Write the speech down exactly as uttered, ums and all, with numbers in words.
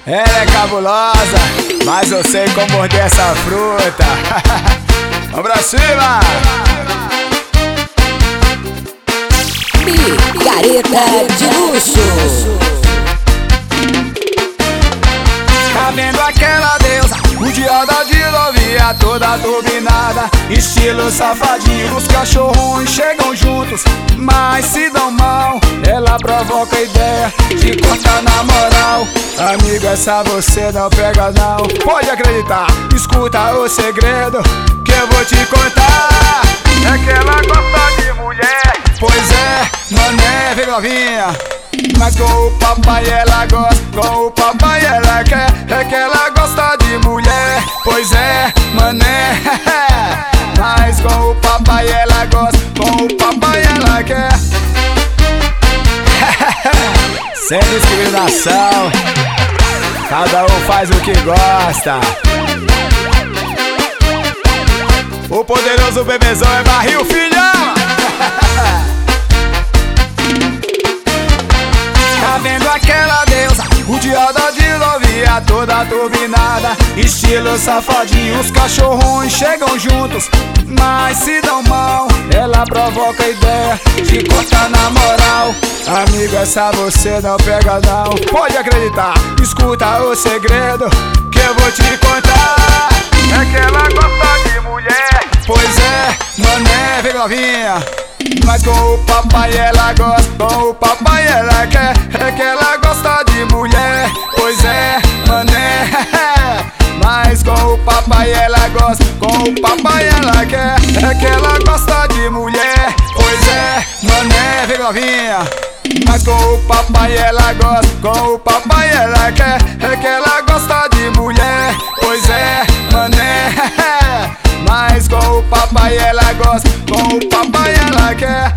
Ela é cabulosa, mas eu sei como morder essa fruta. Vamos pra cima! Picareta de luxo. Tá vendo aquela deusa, judiada de novinha, toda turbinada, estilo safadinho. Os cachorros chegam juntos, mas se dão mal. Ela provoca a ideia de cortar na moral. Amigo, essa você não pega não. Pode acreditar, escuta o segredo que eu vou te contar. É que ela gosta de mulher. Pois é, mané, vem novinha, mas com o papai ela gosta, com o papai ela quer. É que ela gosta de mulher. Pois é, mané, mas com o papai ela gosta, com o papai ela quer. Sem discriminação, cada um faz o que gosta. O poderoso bebezão é barril, filhão. Tá vendo aquela deusa, judiada de novinha, toda turbinada, estilo safadinho. Os cachorros chegam juntos, mas se dão mal. Ela provoca a ideia de cortar na moral. Amigo, essa você não pega não. Pode acreditar, escuta o segredo que eu vou te contar. É que ela gosta de mulher. Pois é, mané, vem novinha, mas com o papai ela gosta, com o papai ela quer. É que ela gosta de mulher. Pois é, mané, mas com o papai ela gosta, com o papai ela quer. É que ela gosta de mulher. Pois é, mané, vem novinha, mas com o papai ela gosta, com o papai ela quer. É que ela gosta de mulher. Pois é, mané, mas com o papai ela gosta, com o papai ela quer.